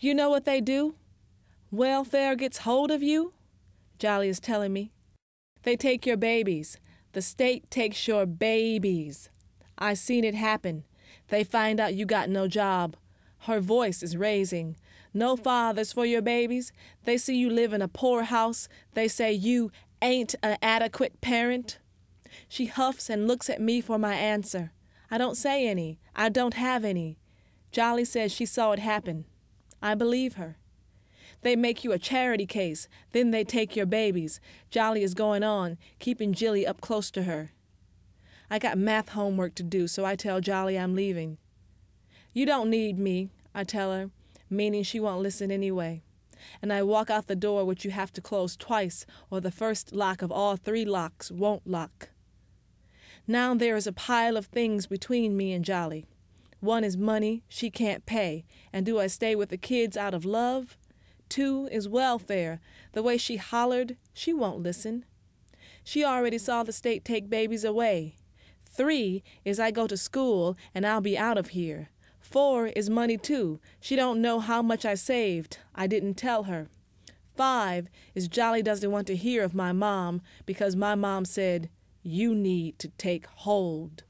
You know what they do? Welfare gets hold of you, Jolly is telling me. They take your babies. The state takes your babies. I seen it happen. They find out you got no job. Her voice is raising. No fathers for your babies. They see you live in a poor house. They say you ain't an adequate parent. She huffs and looks at me for my answer. I don't say any. I don't have any. Jolly says she saw it happen. I believe her. They make you a charity case, then they take your babies. Jolly is going on, keeping Jilly up close to her. I got math homework to do, so I tell Jolly I'm leaving. You don't need me, I tell her, meaning she won't listen anyway. And I walk out the door, which you have to close twice, or the first lock of all 3 locks won't lock. Now there is a pile of things between me and Jolly. One is money she can't pay, and do I stay with the kids out of love? 2 is welfare. The way she hollered, she won't listen. She already saw the state take babies away. 3 is I go to school and I'll be out of here. 4 is money too. She don't know how much I saved. I didn't tell her. 5 is Jolly doesn't want to hear of my mom because my mom said, you need to take hold.